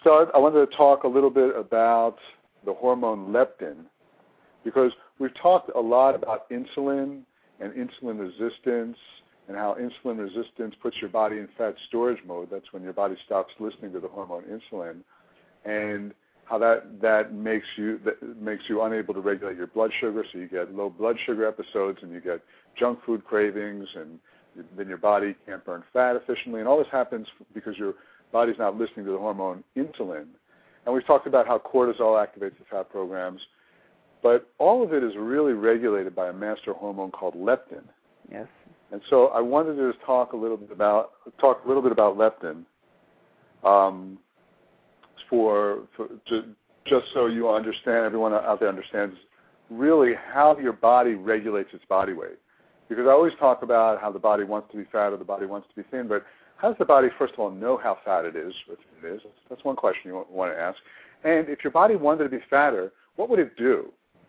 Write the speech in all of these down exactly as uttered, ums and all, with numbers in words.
start, I wanted to talk a little bit about the hormone leptin, because we've talked a lot about insulin and insulin resistance and how insulin resistance puts your body in fat storage mode. That's when your body stops listening to the hormone insulin, and how that, that makes you that makes you unable to regulate your blood sugar, so you get low blood sugar episodes and you get junk food cravings, and then your body can't burn fat efficiently, and all this happens because your body's not listening to the hormone insulin. And we've talked about how cortisol activates the fat programs, but all of it is really regulated by a master hormone called leptin. Yes. And so I wanted to just talk a little bit about talk a little bit about leptin, um, for, for to, just so you understand, everyone out there understands really how your body regulates its body weight. Because I always talk about how the body wants to be fat or the body wants to be thin, but how does the body, first of all, know how fat it is or thin it is? That's one question you want to ask. And if your body wanted to be fatter, what would it do?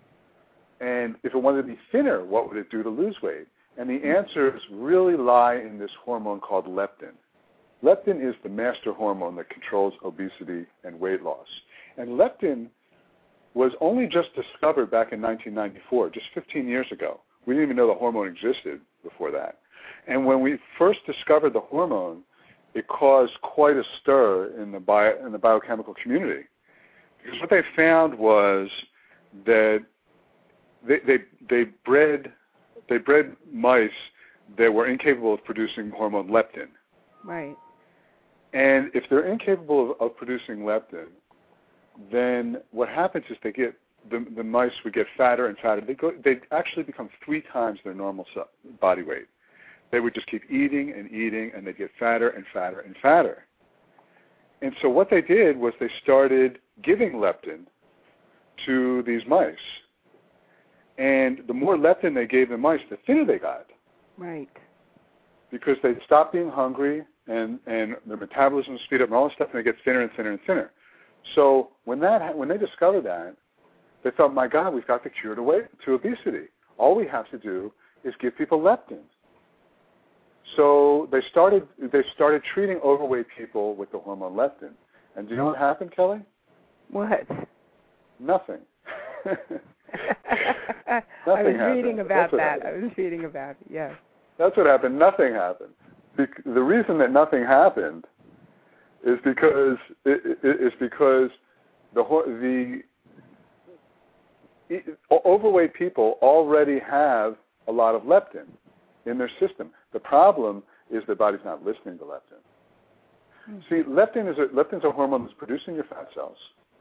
And if it wanted to be thinner, what would it do to lose weight? And the answers really lie in this hormone called leptin. Leptin is the master hormone that controls obesity and weight loss. And leptin was only just discovered back in nineteen ninety-four, just fifteen years ago. We didn't even know the hormone existed before that. And when we first discovered the hormone, it caused quite a stir in the bio, in the biochemical community. Because what they found was that they they they bred they bred mice that were incapable of producing the hormone leptin. Right. And if they're incapable of, of producing leptin, then what happens is they get the the mice would get fatter and fatter. They go they actually become three times their normal body weight. They would just keep eating and eating, and they'd get fatter and fatter and fatter. And so what they did was they started giving leptin to these mice. And the more leptin they gave the mice, the thinner they got. Right. Because they'd stop being hungry, and, and their metabolism would speed up and all this stuff, and they get thinner and thinner and thinner. So when that when they discovered that, they thought, my God, we've got the cure to weight to obesity. All we have to do is give people leptin. So they started they started treating overweight people with the hormone leptin. And do you know what happened, Kelly? What? Nothing. I was happened. reading about that. Happened. I was reading about it, yes. That's what happened. Nothing happened. The reason that nothing happened is because is because the the overweight people already have a lot of leptin in their system. The problem is their body's not listening to leptin. Mm-hmm. See, leptin is a, leptin's a hormone that's producing your fat cells.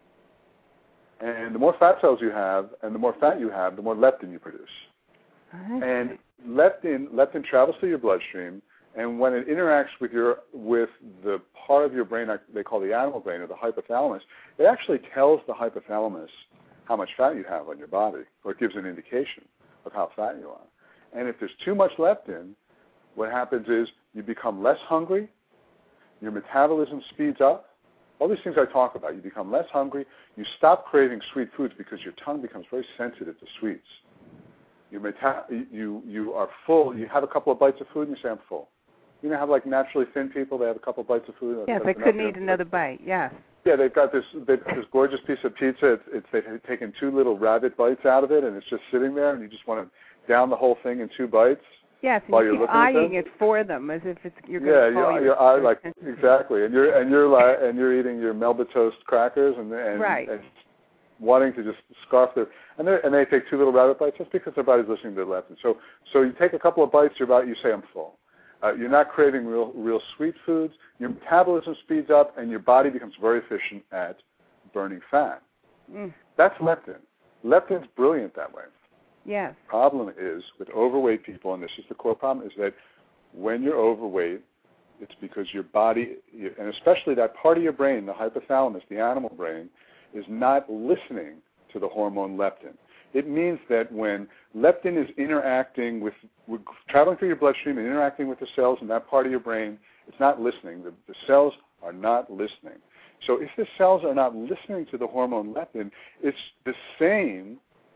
And the more fat cells you have and the more fat you have, the more leptin you produce. Okay. And leptin leptin travels through your bloodstream, and when it interacts with your with the part of your brain they call the animal brain, or the hypothalamus, it actually tells the hypothalamus how much fat you have on your body, or it gives an indication of how fat you are. And if there's too much leptin, what happens is you become less hungry, your metabolism speeds up. All these things I talk about, you become less hungry, you stop craving sweet foods because your tongue becomes very sensitive to sweets. You, meta- you, you are full, you have a couple of bites of food and you say, I'm full. You know, have like naturally thin people, they have a couple of bites of food. Yes, I couldn't eat another bite, yes. Yeah, they've got this they've got this gorgeous piece of pizza. It's, it's they've taken two little rabbit bites out of it, and it's just sitting there, and you just want to down the whole thing in two bites. Yes, and while you you're keep looking eyeing at it for them as if it's you're going yeah, to call you're, your, you're your like exactly, and you're and you're like and you're eating your Melba toast crackers and and, right. and wanting to just scarf their and they and they take two little rabbit bites just because their body's listening to the leptin. So so you take a couple of bites, you're about you say I'm full. Uh, you're not craving real real sweet foods. Your metabolism speeds up, and your body becomes very efficient at burning fat. Mm. That's leptin. Leptin's brilliant that way. Yes. Problem is with overweight people, and this is the core problem, is that when you're overweight, it's because your body, and especially that part of your brain, the hypothalamus, the animal brain, is not listening to the hormone leptin. It means that when leptin is interacting with, with traveling through your bloodstream and interacting with the cells in that part of your brain, it's not listening. The, the cells are not listening. So if the cells are not listening to the hormone leptin, it's the same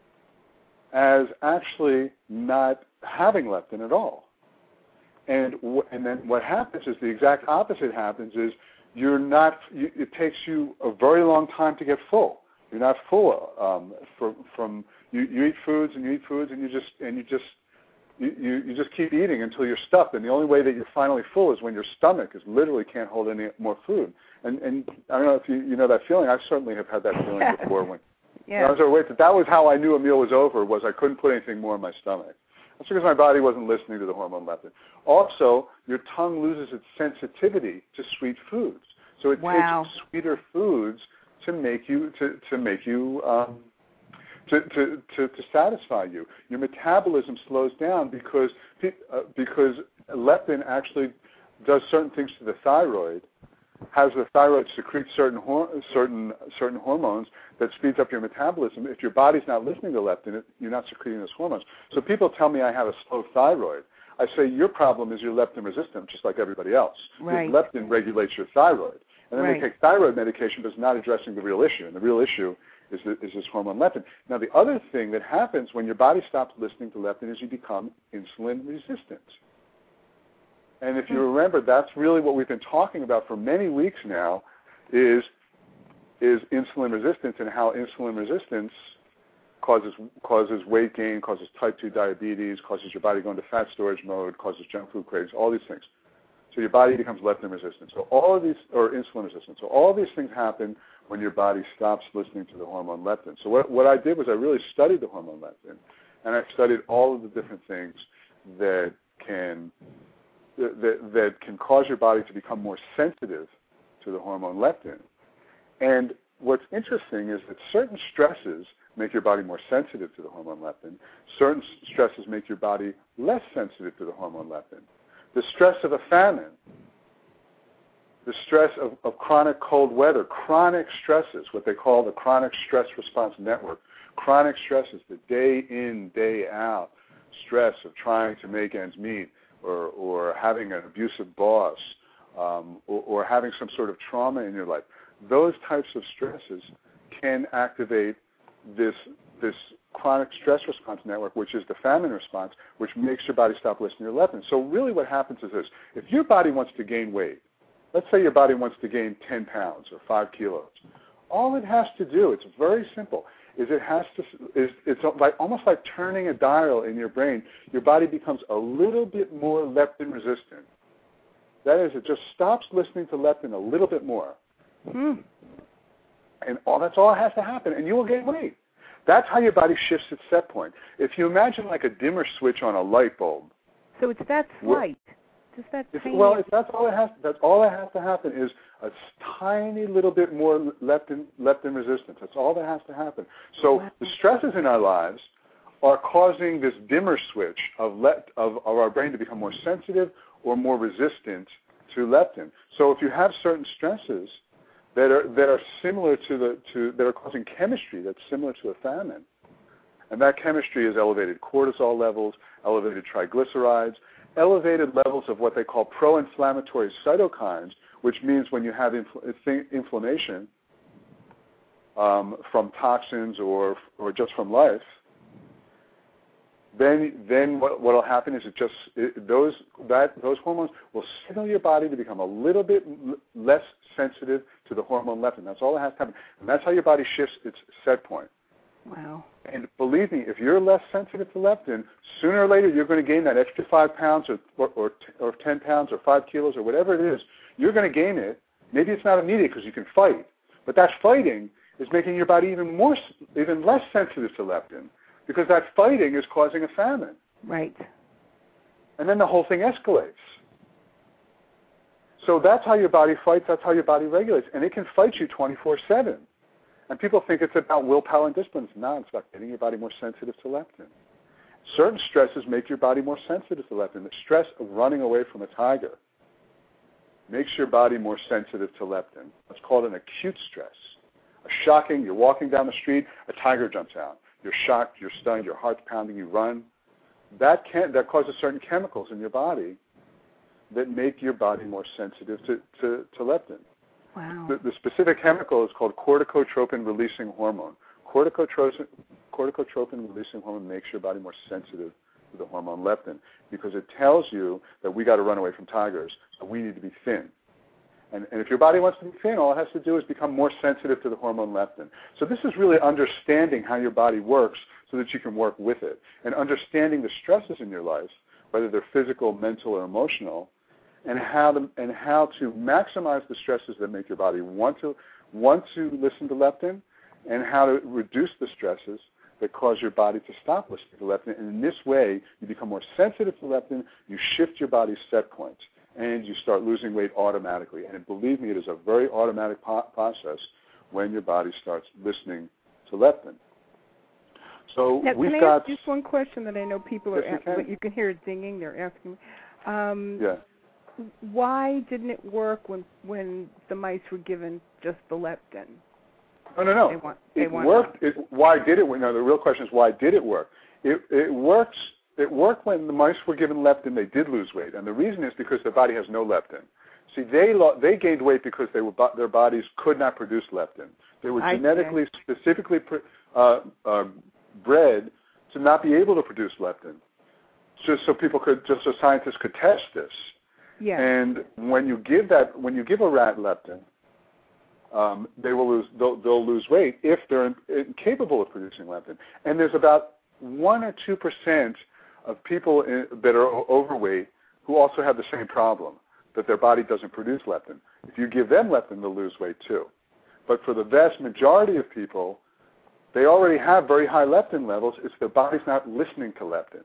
as actually not having leptin at all. And w- and then what happens is the exact opposite happens is you're not. You, it takes you a very long time to get full. You're not full um, from from you, you eat foods and you eat foods and you just and you just you, you, you just keep eating until you're stuffed. And the only way that you're finally full is when your stomach is literally can't hold any more food. And and I don't know if you, you know that feeling. I certainly have had that feeling yes. before. When yes. I was overweight, that that was how I knew a meal was over. Was I couldn't put anything more in my stomach. That's because my body wasn't listening to the hormone leptin. Also, your tongue loses its sensitivity to sweet foods. So it wow. takes sweeter foods to make you to, to make you um, to, to, to, to satisfy you. Your metabolism slows down because uh, because leptin actually does certain things to the thyroid, has the thyroid secrete certain hor- certain certain hormones that speeds up your metabolism. If your body's not listening to leptin, it, you're not secreting those hormones. So people tell me I have a slow thyroid. I say your problem is you're leptin resistant, just like everybody else. Right. Because leptin regulates your thyroid. And then right. they take thyroid medication, but it's not addressing the real issue. And the real issue is, the, is this hormone leptin. Now, the other thing that happens when your body stops listening to leptin is you become insulin resistant. And if you remember, that's really what we've been talking about for many weeks now is, is insulin resistance and how insulin resistance causes causes weight gain, causes type two diabetes, causes your body to go into fat storage mode, causes junk food cravings, all these things. So your body becomes leptin resistant. So all of these, or insulin resistant. So all of these things happen when your body stops listening to the hormone leptin. So what, what I did was I really studied the hormone leptin, and I studied all of the different things that can that, that can cause your body to become more sensitive to the hormone leptin. And what's interesting is that certain stresses make your body more sensitive to the hormone leptin. Certain stresses make your body less sensitive to the hormone leptin. The stress of a famine, the stress of, of chronic cold weather, chronic stresses, what they call the chronic stress response network. Chronic stresses, the day in, day out stress of trying to make ends meet, or, or having an abusive boss, um, or, or having some sort of trauma in your life. Those types of stresses can activate this this chronic stress response network, which is the famine response, which makes your body stop listening to leptin. So really what happens is this. If your body wants to gain weight, let's say your body wants to gain ten pounds or five kilos, all it has to do, it's very simple, is it has to, is it's like almost like turning a dial in your brain. Your body becomes a little bit more leptin resistant. That is, it just stops listening to leptin a little bit more. Hmm. And all that's all that has to happen, and you will gain weight. That's how your body shifts its set point. If you imagine like a dimmer switch on a light bulb. So it's that slight. Just that if, tiny. Well, if that's all it has. That's all that has to happen is a tiny little bit more leptin leptin resistance. That's all that has to happen. So wow. The stresses in our lives are causing this dimmer switch of, let, of of our brain to become more sensitive or more resistant to leptin. So if you have certain stresses that are that are similar to the to that are causing chemistry that's similar to a famine, and that chemistry is elevated cortisol levels, elevated triglycerides, elevated levels of what they call pro-inflammatory cytokines, which means when you have infl- inflammation um, from toxins or or just from life, then then what will happen is it just it, those that those hormones will signal your body to become a little bit l- less sensitive to the hormone leptin. That's all that has to happen, and that's how your body shifts its set point. Wow. And believe me, if you're less sensitive to leptin, sooner or later you're going to gain that extra five pounds or or or, or ten pounds or five kilos or whatever it is. You're going to gain it. Maybe it's not immediate because you can fight, but that fighting is making your body even more even less sensitive to leptin. Because that fighting is causing a famine. Right. And then the whole thing escalates. So that's how your body fights, that's how your body regulates. And it can fight you twenty-four seven. And people think it's about willpower and discipline. It's not. It's about getting your body more sensitive to leptin. Certain stresses make your body more sensitive to leptin. The stress of running away from a tiger makes your body more sensitive to leptin. It's called an acute stress. A shocking, you're walking down the street, a tiger jumps out. You're shocked, you're stunned, your heart's pounding, you run. That can that causes certain chemicals in your body that make your body more sensitive to, to, to leptin. Wow. The, the specific chemical is called corticotropin-releasing hormone. Corticotropin, corticotropin-releasing hormone makes your body more sensitive to the hormone leptin because it tells you that we got to run away from tigers, so we need to be thin. And, and if your body wants to be thin, all it has to do is become more sensitive to the hormone leptin. So this is really understanding how your body works so that you can work with it, and understanding the stresses in your life, whether they're physical, mental, or emotional, and how to, and how to maximize the stresses that make your body want to want to listen to leptin, and how to reduce the stresses that cause your body to stop listening to leptin. And in this way, you become more sensitive to leptin, you shift your body's set point, and you start losing weight automatically. And believe me, it is a very automatic po- process when your body starts listening to leptin. So now, we've can I got ask just one question that I know people are yes, you asking, can. you can hear it dinging, they're asking me. Um, yeah. Why didn't it work when when the mice were given just the leptin? No, no, no. They want, they it want worked. It, why did it work? No, the real question is why did it work? It, it works. It worked when the mice were given leptin. They did lose weight, and the reason is because their body has no leptin. See, they lo- they gained weight because they were their bodies could not produce leptin. They were I genetically see. specifically pr- uh, uh, bred to not be able to produce leptin. Just so people could, just so scientists could test this. Yeah. And when you give that, when you give a rat leptin, um, they will lose. They'll, they'll lose weight if they're in, incapable of producing leptin. And there's about one or two percent of people in, that are overweight who also have the same problem, that their body doesn't produce leptin. If you give them leptin, they'll lose weight too. But for the vast majority of people, they already have very high leptin levels. It's their body's not listening to leptin.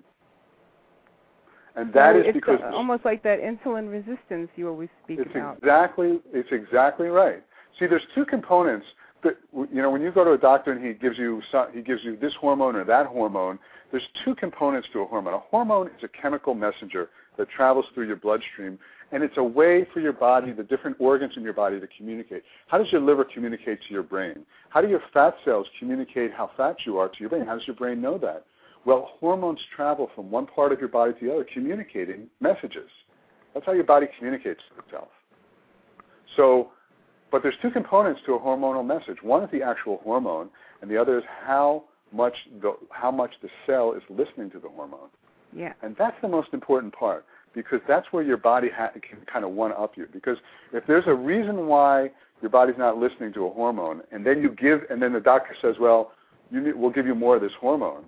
And that so is it's because uh, almost like that insulin resistance you always speak it's about. Exactly, it's exactly right. See, there's two components. That, you know, when you go to a doctor and he gives you some, he gives you this hormone or that hormone, there's two components to a hormone. A hormone is a chemical messenger that travels through your bloodstream, and it's a way for your body, the different organs in your body, to communicate. How does your liver communicate to your brain? How do your fat cells communicate how fat you are to your brain? How does your brain know that? Well, hormones travel from one part of your body to the other, communicating messages. That's how your body communicates to itself. So, but there's two components to a hormonal message. One is the actual hormone, and the other is how much the how much the cell is listening to the hormone. Yeah. And that's the most important part, because that's where your body ha- can kind of one-up you. Because if there's a reason why your body's not listening to a hormone, and then you give, and then the doctor says, well, you need, we'll give you more of this hormone,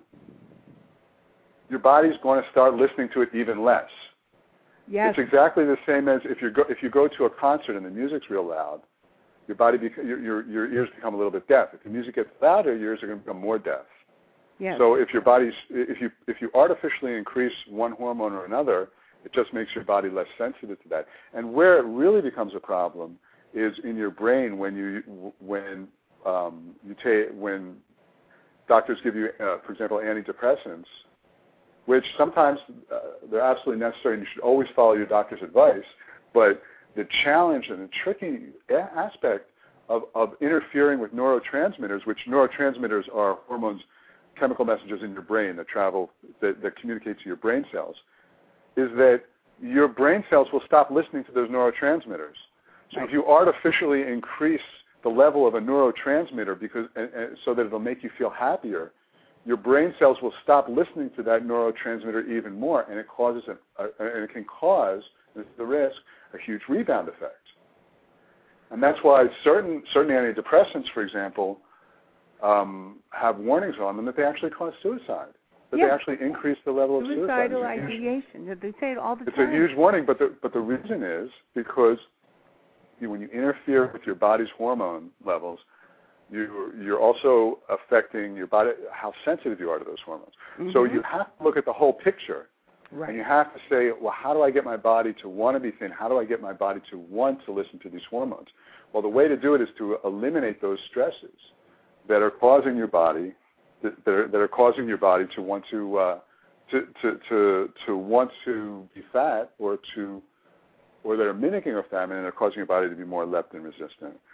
your body's going to start listening to it even less. Yes. It's exactly the same as if you go if you go to a concert and the music's real loud, your body bec- your, your your ears become a little bit deaf. If the music gets louder, your ears are going to become more deaf. Yes. So if your body's if you if you artificially increase one hormone or another, it just makes your body less sensitive to that. And where it really becomes a problem is in your brain when you when um, you take when doctors give you, uh, for example, antidepressants, which sometimes uh, they're absolutely necessary, and you should always follow your doctor's advice. But the challenge and the tricky a- aspect of, of interfering with neurotransmitters, which neurotransmitters are hormones, chemical messages in your brain that travel, that, that communicate to your brain cells, is that your brain cells will stop listening to those neurotransmitters. So Right. if you artificially increase the level of a neurotransmitter because and, and so that it'll make you feel happier, your brain cells will stop listening to that neurotransmitter even more, and it causes an, a, and it can cause, this is the risk, a huge rebound effect. And that's why certain certain antidepressants, for example, um, have warnings on them that they actually cause suicide, that Yeah. they actually increase the level of suicide. Suicidal ideation. They say it all the It's time. a huge warning, but the but the reason is because you, when you interfere with your body's hormone levels, you, you're also affecting your body, how sensitive you are to those hormones. Mm-hmm. So you have to look at the whole picture. Right. And you have to say, well, how do I get my body to want to be thin? How do I get my body to want to listen to these hormones? Well, the way to do it is to eliminate those stresses that are causing your body, that, that, are, that are causing your body to want to, uh, to, to, to, to want to be fat, or to, or that are mimicking a famine and are causing your body to be more leptin resistant.